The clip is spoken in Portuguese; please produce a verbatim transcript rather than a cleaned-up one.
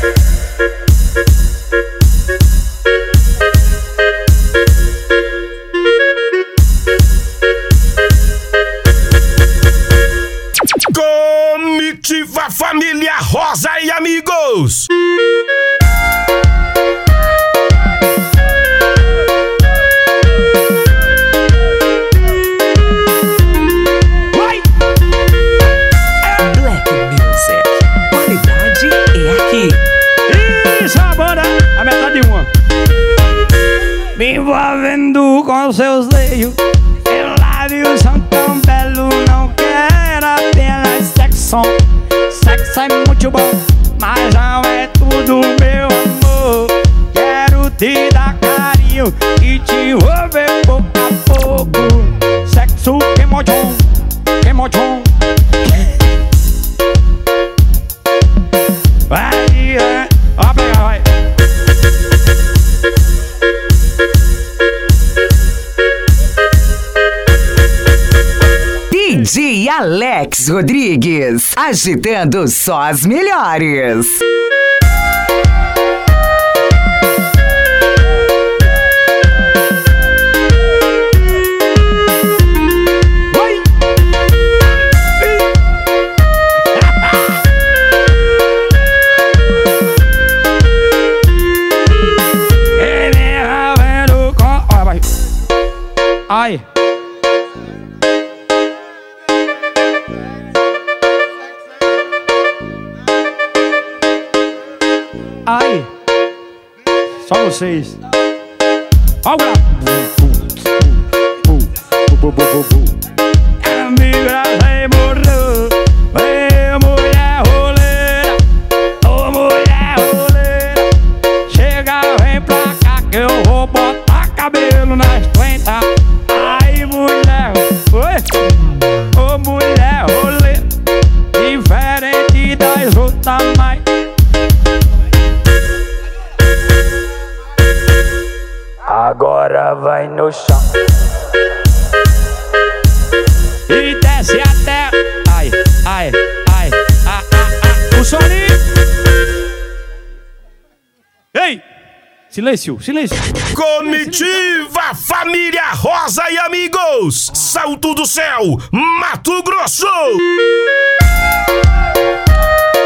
Comitiva Família Rosa e amigos. Vai! Black Music. Qualidade é aqui. E sabora a metade de uma. Me envolvendo com seus seios, seus lábios são tão belos. Não quero apenas sexo, sexo é muito bom, mas não é tudo, meu amor. Quero te dar carinho e te envolver pouco a pouco. Sexo que mojon, que mojon. Vai, é, ó, pega, vai. D J Alex Rodrigues, agitando só as melhores. Ai. Ai. Só vocês. Ó o grau. Amiga, você morreu. Ei, mulher roleira. Ô, mulher roleira. Chega, vem pra cá que eu vou botar cabelo nas trinta. Ai, mulher. Oi. Ô, mulher roleira. Diferente das outras, mas agora vai no chão e desce até. Ai, ai, ai, ai, ai, ai. O soninho. Ei, silêncio, silêncio. Comitiva Família Rosa e amigos. Salto do Céu, Mato Grosso.